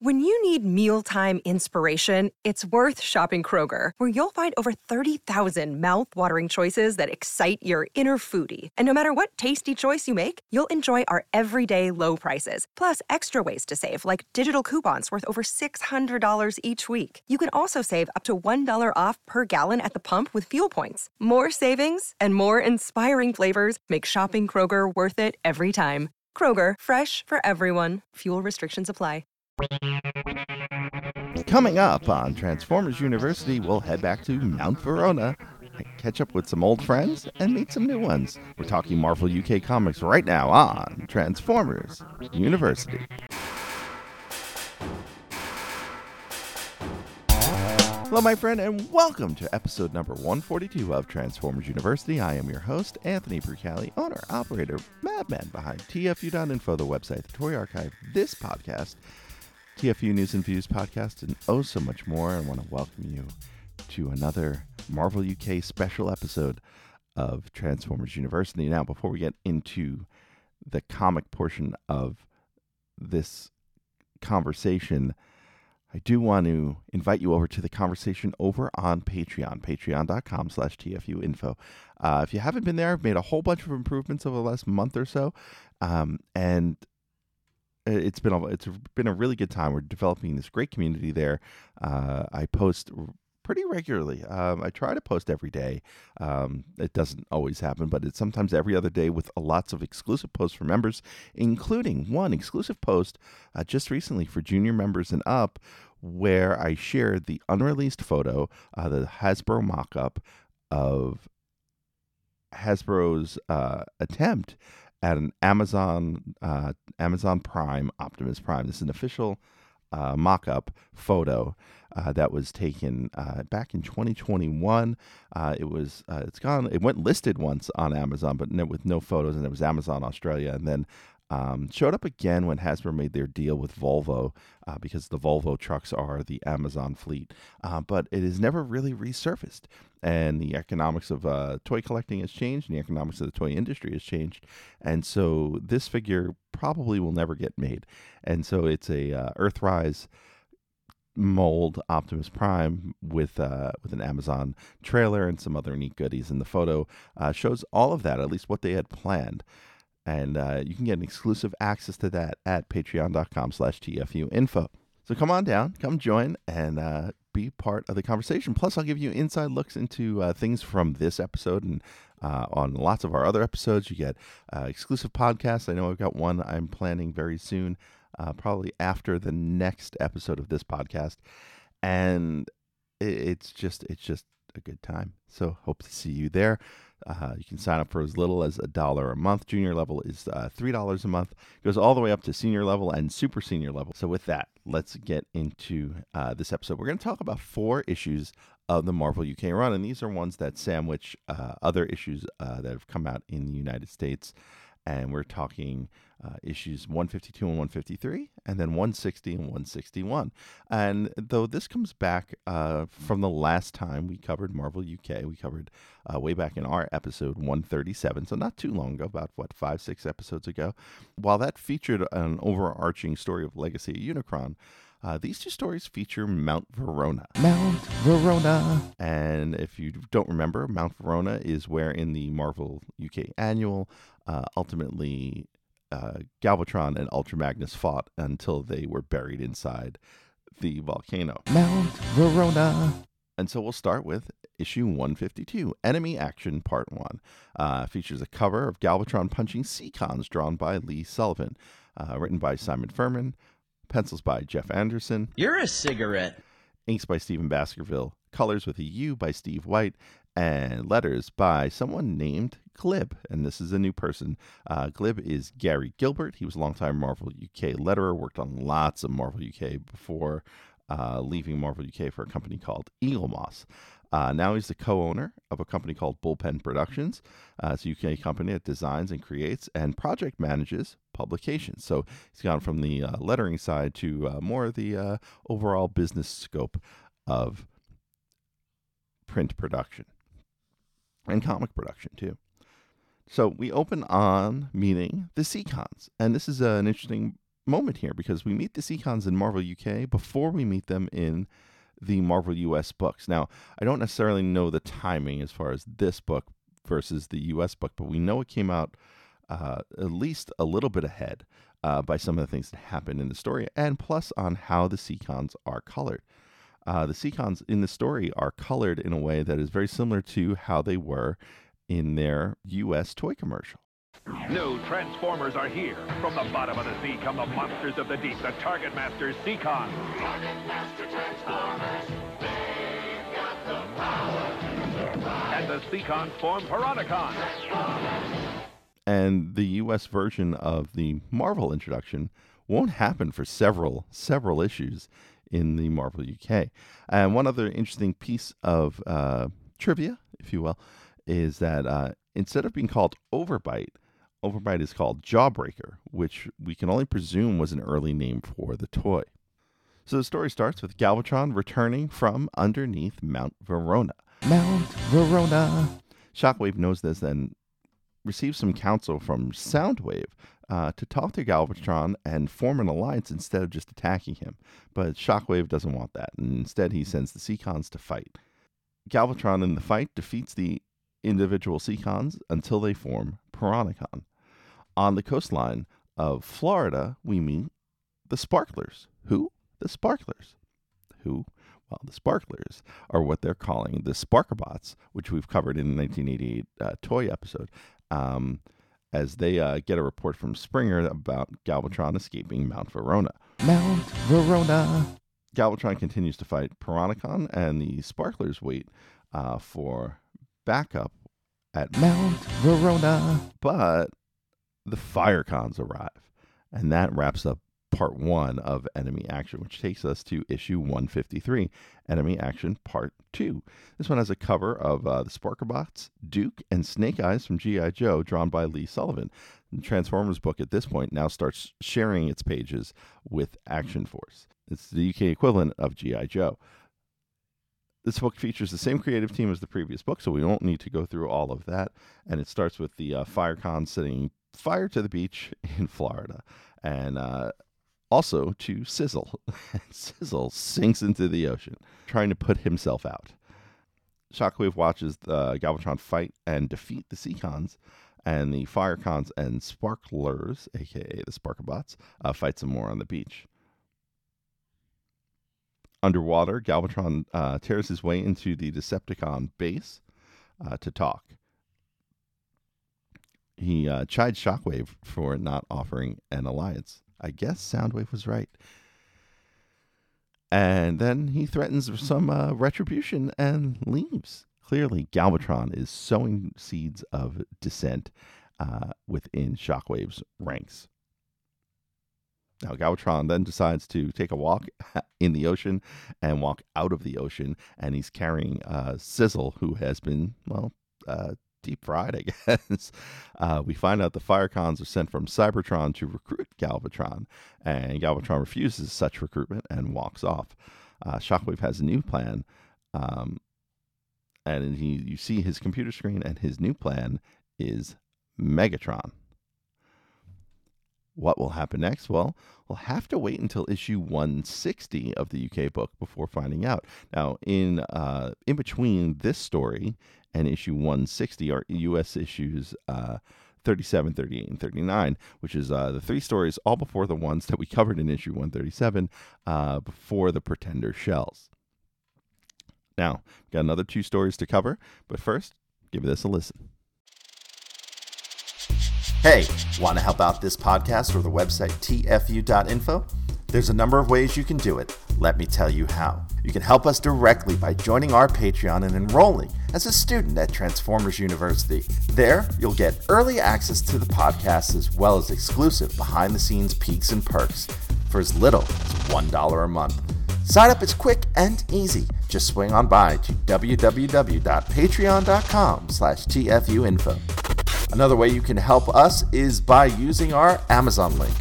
When you need mealtime inspiration, it's worth shopping Kroger, where you'll find over 30,000 mouth-watering choices that excite your inner foodie. And no matter what tasty choice you make, you'll enjoy our everyday low prices, plus extra ways to save, like digital coupons worth over $600 each week. You can also save up to $1 off per gallon at the pump with fuel points. More savings and more inspiring flavors make shopping Kroger worth it every time. Kroger, fresh for everyone. Fuel restrictions apply. Coming up on Transformers University, we'll head back to Mount Verona, catch up with some old friends, and meet some new ones. We're talking Marvel UK Comics right now on Transformers University. Hello, my friend, and welcome to episode number 142 of Transformers University. I am your host, Anthony Brucali, owner, operator, madman behind TFU.info, the website, the Toy Archive, this podcast, TFU News and Views podcast, and oh so much more. I want to welcome you to another Marvel UK special episode of Transformers University. Now, before we get into the comic portion of this conversation, I do want to invite you over to the conversation over on Patreon, patreon.com/TFUinfo. If you haven't been there, I've made a whole bunch of improvements over the last month or so, and it's been a really good time. We're developing this great community there. I post pretty regularly. I try to post every day. It doesn't always happen, but it's sometimes every other day with lots of exclusive posts for members, including one exclusive post just recently for junior members and up, where I shared the unreleased photo, the Hasbro mock-up of Hasbro's attempt at an Amazon Prime Optimus Prime. This is an official mock-up photo that was taken back in 2021. It went listed once on Amazon, but with no photos, and it was Amazon Australia, and then showed up again when Hasbro made their deal with Volvo, because the Volvo trucks are the Amazon fleet, but it has never really resurfaced. And the economics of toy collecting has changed, and the economics of the toy industry has changed. And so this figure probably will never get made. And so it's a Earthrise mold Optimus Prime with an Amazon trailer and some other neat goodies. And the photo shows all of that, at least what they had planned. And you can get an exclusive access to that at patreon.com/TFUinfo. So come on down, come join, and be part of the conversation. Plus, I'll give you inside looks into things from this episode, and on lots of our other episodes. You get exclusive podcasts. I know I've got one I'm planning very soon, probably after the next episode of this podcast. And it's just a good time. So hope to see you there. You can sign up for as little as $1 a month. Junior level is $3 a month. It goes all the way up to senior level and super senior level. So with that, let's get into this episode. We're going to talk about 4 issues of the Marvel UK run, and these are ones that sandwich other issues that have come out in the United States. And we're talking issues 152 and 153, and then 160 and 161. And though this comes back from the last time we covered Marvel UK, we covered way back in our episode 137, so not too long ago, about 5-6 episodes ago. While that featured an overarching story of Legacy of Unicron, these 2 stories feature Mount Verona. Mount Verona! And if you don't remember, Mount Verona is where in the Marvel UK Annual, ultimately Galvatron and Ultra Magnus fought until they were buried inside the volcano. Mount Verona! And so we'll start with issue 152, Enemy Action Part 1. Features a cover of Galvatron punching Seacons drawn by Lee Sullivan. Written by Simon Furman. Pencils by Jeff Anderson. You're a cigarette. Inks by Stephen Baskerville. Colors with a U by Steve White. And letters by someone named Glib. And this is a new person. Glib is Gary Gilbert. He was a longtime Marvel UK letterer. Worked on lots of Marvel UK before leaving Marvel UK for a company called Eagle Moss. Now he's the co-owner of a company called Bullpen Productions. It's a UK company that designs and creates and project manages publications. So he's gone from the lettering side to more of the overall business scope of print production and comic production too. So we open on meeting the Seacons, and this is an interesting moment here because we meet the Seacons in Marvel UK before we meet them in the Marvel US books. Now, I don't necessarily know the timing as far as this book versus the US book, but we know it came out at least a little bit ahead by some of the things that happened in the story, and plus on how the Seacons are colored. The Seacons in the story are colored in a way that is very similar to how they were in their US toy commercial. New Transformers are here. From the bottom of the sea come the monsters of the deep, the Target Masters, Seacons. Target Master Transformers, they've got the power. And the Seacons form Piranacon. And the US version of the Marvel introduction won't happen for several issues in the Marvel UK. And one other interesting piece of trivia, if you will, is that instead of being called Overbite is called Jawbreaker, which we can only presume was an early name for the toy. So the story starts with Galvatron returning from underneath Mount Verona. Mount Verona! Shockwave knows this and receives some counsel from Soundwave to talk to Galvatron and form an alliance instead of just attacking him. But Shockwave doesn't want that, and instead he sends the Seacons to fight. Galvatron in the fight defeats the individual Seacons until they form Piranacon. On the coastline of Florida, we meet the Sparklers. Who? The Sparklers. Who? Well, the Sparklers are what they're calling the Sparkerbots, which we've covered in the 1988 toy episode, as they get a report from Springer about Galvatron escaping Mount Verona. Mount Verona! Galvatron continues to fight Piranacon, and the Sparklers wait for backup at Mount Verona. But the Firecons arrive, and that wraps up part 1 of Enemy Action, which takes us to issue 153, Enemy Action Part 2. This one has a cover of the Sparkerbots, Duke, and Snake Eyes from G.I. Joe, drawn by Lee Sullivan. The Transformers book at this point now starts sharing its pages with Action Force. It's the UK equivalent of G.I. Joe. This book features the same creative team as the previous book, so we don't need to go through all of that. And it starts with the Firecons setting fire to the beach in Florida, and also to Sizzle. Sizzle sinks into the ocean, trying to put himself out. Shockwave watches the Galvatron fight and defeat the Seacons, and the Firecons and Sparklers, aka the Sparkerbots, fight some more on the beach. Underwater, Galvatron tears his way into the Decepticon base to talk. He chides Shockwave for not offering an alliance. I guess Soundwave was right. And then he threatens some retribution and leaves. Clearly, Galvatron is sowing seeds of dissent within Shockwave's ranks. Now, Galvatron then decides to take a walk in the ocean and walk out of the ocean, and he's carrying Sizzle, who has been, deep fried, I guess. We find out the Firecons are sent from Cybertron to recruit Galvatron, and Galvatron refuses such recruitment and walks off. Shockwave has a new plan, and you see his computer screen, and his new plan is Megatron. What will happen next? Well, we'll have to wait until issue 160 of the UK book before finding out. Now, in between this story and issue 160 are US issues 37, 38, and 39, which is the 3 stories all before the ones that we covered in issue 137, before the Pretender shells. Now, we've got another 2 stories to cover, but first, give this a listen. Hey, want to help out this podcast or the website tfu.info? There's a number of ways you can do it. Let me tell you how. You can help us directly by joining our Patreon and enrolling as a student at Transformers University. There, you'll get early access to the podcast as well as exclusive behind-the-scenes peeks and perks for as little as $1 a month. Sign up is quick and easy. Just swing on by to www.patreon.com/tfuinfo. Another way you can help us is by using our Amazon link,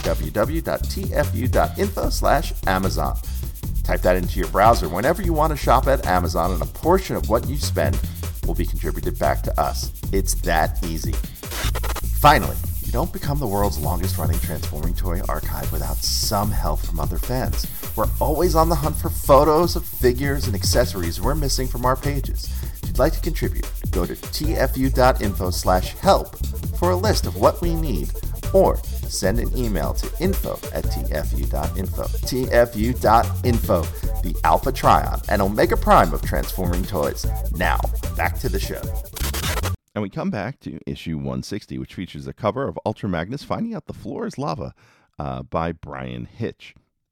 www.tfu.info/Amazon. Type that into your browser whenever you want to shop at Amazon, and a portion of what you spend will be contributed back to us. It's that easy. Finally, You don't become the world's longest running Transforming Toy archive without some help from other fans. We're always on the hunt for photos of figures and accessories we're missing from our pages. If you'd like to contribute, go to tfu.info/help for a list of what we need, or send an email to info@tfu.info. tfu.info, the Alpha Trion and Omega Prime of Transforming Toys. Now, back to the show. And we come back to issue 160, which features a cover of Ultra Magnus Finding Out the Floor is Lava by Brian Hitch.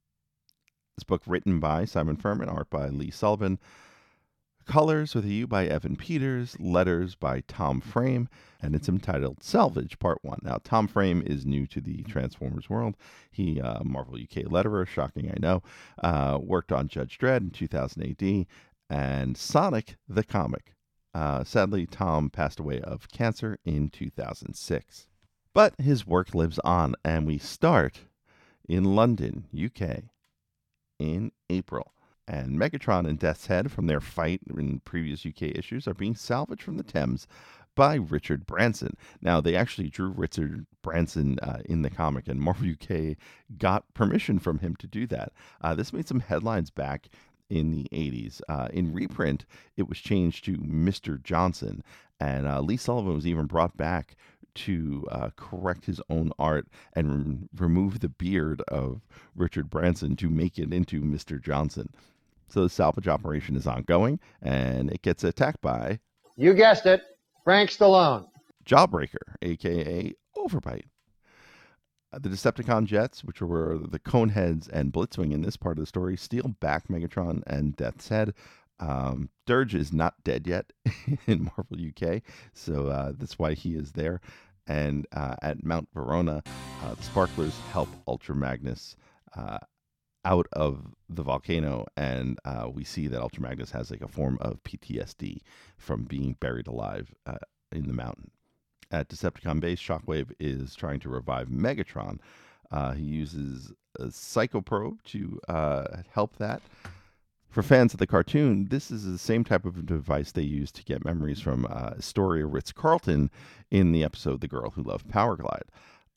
This book written by Simon Furman, art by Lee Sullivan, colors with a U by Evan Peters, letters by Tom Frame, and it's entitled Salvage Part 1. Now, Tom Frame is new to the Transformers world. He, Marvel UK letterer, shocking I know, worked on Judge Dredd in 2000 AD, and Sonic the Comic. Sadly, Tom passed away of cancer in 2006. But his work lives on, and we start in London, UK, in April. And Megatron and Death's Head from their fight in previous UK issues are being salvaged from the Thames by Richard Branson. Now, they actually drew Richard Branson in the comic, and Marvel UK got permission from him to do that. This made some headlines back in the 80s. In reprint, it was changed to Mr. Johnson, and Lee Sullivan was even brought back to correct his own art and remove the beard of Richard Branson to make it into Mr. Johnson. So the salvage operation is ongoing, and it gets attacked by... You guessed it, Frank Stallone. Jawbreaker, a.k.a. Overbite. The Decepticon jets, which were the Coneheads and Blitzwing in this part of the story, steal back Megatron and Death's Head. Dirge is not dead yet in Marvel UK, so that's why he is there. And at Mount Verona, the Sparklers help Ultra Magnus out of the volcano, and we see that Ultra Magnus has like a form of PTSD from being buried alive in the mountain. At Decepticon base, Shockwave is trying to revive Megatron. He uses a psychoprobe to help that. For fans of the cartoon, this is the same type of device they use to get memories from Astoria Ritz-Carlton in the episode The Girl Who Loved Powerglide.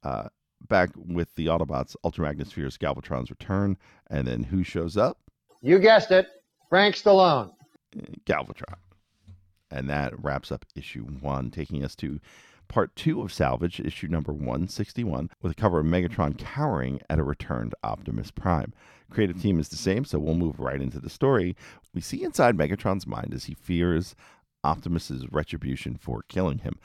Back with the Autobots, Ultra Magnus fears Galvatron's return, and then who shows up? You guessed it, Frank Stallone. Galvatron. And that wraps up issue 1, taking us to Part 2 of Salvage, issue number 161, with a cover of Megatron cowering at a returned Optimus Prime. Creative team is the same, so we'll move right into the story. We see inside Megatron's mind as he fears Optimus's retribution for killing him.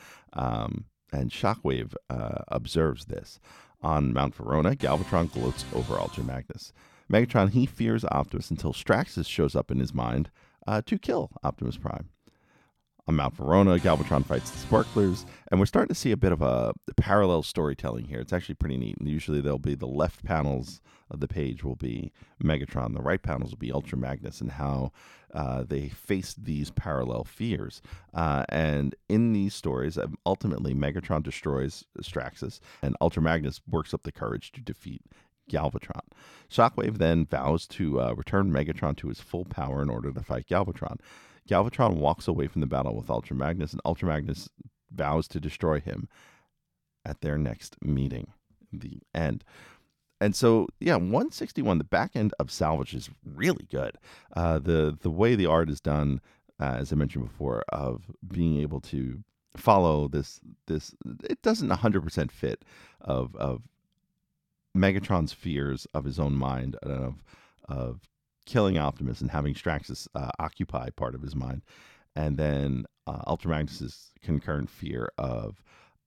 And Shockwave observes this. On Mount Verona, Galvatron gloats over Ultra Magnus. Megatron, he fears Optimus until Straxus shows up in his mind to kill Optimus Prime. On Mount Verona, Galvatron fights the Sparklers, and we're starting to see a bit of a parallel storytelling here. It's actually pretty neat. And usually there'll be the left panels of the page will be Megatron, the right panels will be Ultra Magnus, and how they face these parallel fears. And in these stories, ultimately Megatron destroys Straxus, and Ultra Magnus works up the courage to defeat Galvatron. Shockwave then vows to return Megatron to his full power in order to fight Galvatron. Galvatron walks away from the battle with Ultra Magnus, and Ultra Magnus vows to destroy him at their next meeting, the end. And so, 161, the back end of Salvage is really good. The way the art is done, as I mentioned before, of being able to follow this it doesn't 100% fit of Megatron's fears of his own mind and of killing Optimus and having Straxus occupy part of his mind, and then Ultra Magnus's concurrent fear of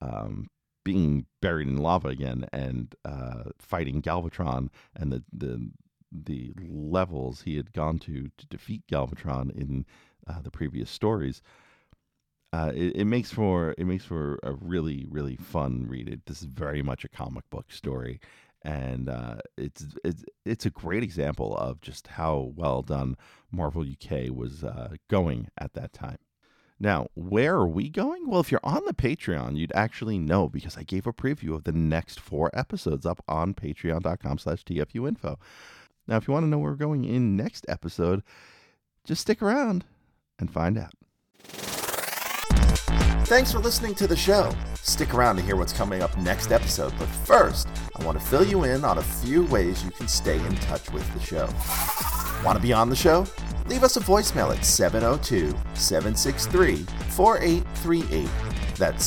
being buried in lava again and fighting Galvatron and the levels he had gone to defeat Galvatron in the previous stories. It makes for a really, really fun read. This is very much a comic book story. And it's a great example of just how well done Marvel UK was going at that time. Now, where are we going? Well, if you're on the Patreon, you'd actually know because I gave a preview of the next 4 episodes up on patreon.com/tfuinfo. Now, if you want to know where we're going in next episode, just stick around and find out. Thanks for listening to the show. Stick around to hear what's coming up next episode, but first, I want to fill you in on a few ways you can stay in touch with the show. Want to be on the show? Leave us a voicemail at 702-763-4838. That's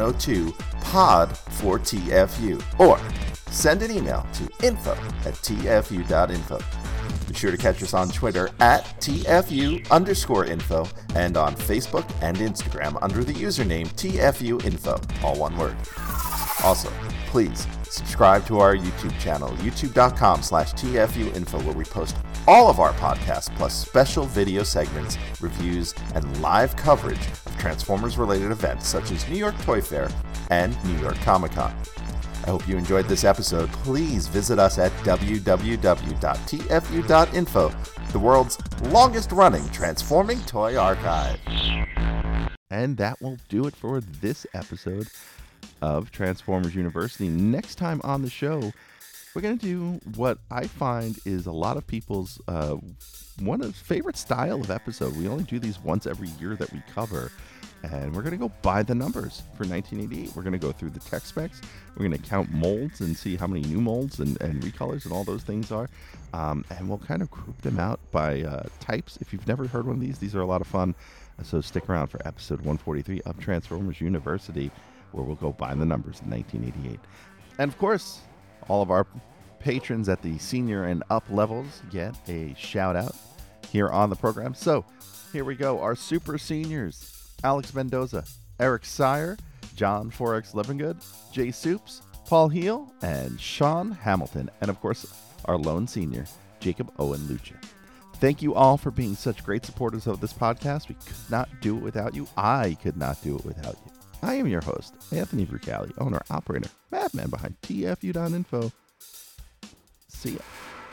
702-POD-4TFU. Or send an email to info@tfu.info. Be sure to catch us on Twitter at TFU_info and on Facebook and Instagram under the username TFUinfo, all one word. Also, please subscribe to our YouTube channel, youtube.com/TFUinfo, where we post all of our podcasts plus special video segments, reviews, and live coverage of Transformers-related events such as New York Toy Fair and New York Comic Con. I hope you enjoyed this episode. Please visit us at www.tfu.info, the world's longest-running transforming toy archive. And that will do it for this episode of Transformers University. Next time on the show, we're going to do what I find is a lot of people's one of favorite style of episode. We only do these once every year that we cover. And we're going to go by the numbers for 1988. We're going to go through the tech specs. We're going to count molds and see how many new molds and recolors and all those things are. And we'll kind of group them out by types. If you've never heard one of these are a lot of fun. So stick around for episode 143 of Transformers University, where we'll go by the numbers in 1988. And of course, all of our patrons at the senior and up levels get a shout out here on the program. So here we go. Our super seniors: Alex Mendoza, Eric Sire, John 4X Levengood, Jay Soups, Paul Heel, and Sean Hamilton. And of course, our lone senior, Jacob Owen Lucha. Thank you all for being such great supporters of this podcast. We could not do it without you. I could not do it without you. I am your host, Anthony Brucali, owner, operator, madman behind TFU.info. See ya.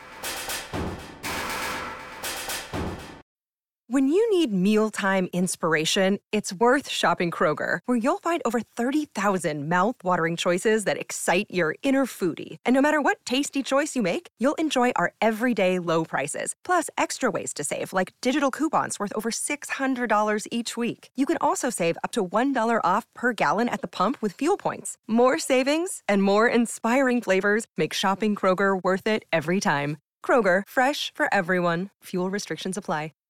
When you need mealtime inspiration, it's worth shopping Kroger, where you'll find over 30,000 mouth-watering choices that excite your inner foodie. And no matter what tasty choice you make, you'll enjoy our everyday low prices, plus extra ways to save, like digital coupons worth over $600 each week. You can also save up to $1 off per gallon at the pump with fuel points. More savings and more inspiring flavors make shopping Kroger worth it every time. Kroger, fresh for everyone. Fuel restrictions apply.